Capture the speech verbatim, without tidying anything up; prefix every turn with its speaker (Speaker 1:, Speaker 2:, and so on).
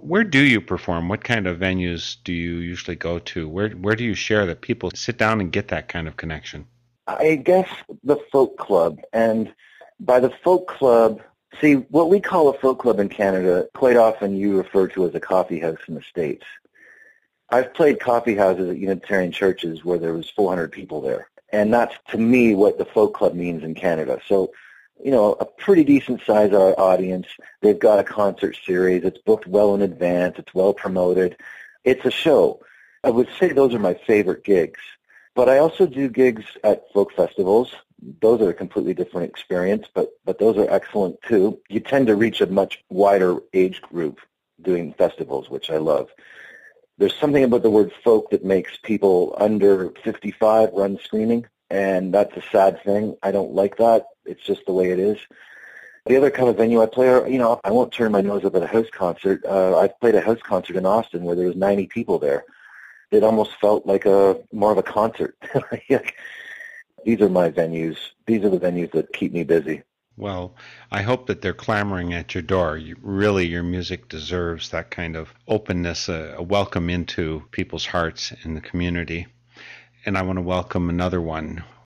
Speaker 1: Where do you perform? What kind of venues do you usually go to? Where where do you share that people sit down and get that kind of connection?
Speaker 2: I guess the folk club. And by the folk club, see, what we call a folk club in Canada, quite often you refer to as a coffee house in the States. I've played coffee houses at Unitarian churches where there was four hundred people there. And that's, to me, what the folk club means in Canada. So, you know, a pretty decent size audience. They've got a concert series. It's booked well in advance. It's well promoted. It's a show. I would say those are my favorite gigs. But I also do gigs at folk festivals. Those are a completely different experience, but, but those are excellent too. You tend to reach a much wider age group doing festivals, which I love. There's something about the word folk that makes people under fifty-five run screaming, and that's a sad thing. I don't like that. It's just the way it is. The other kind of venue I play, are, you know, I won't turn my nose up at a house concert. Uh, I've played a house concert in Austin where there was ninety people there. It almost felt like a more of a concert. These are my venues. These are the venues that keep me busy.
Speaker 1: Well, I hope that they're clamoring at your door. You, really, your music deserves that kind of openness, a, a welcome into people's hearts in the community. And I want to welcome another one.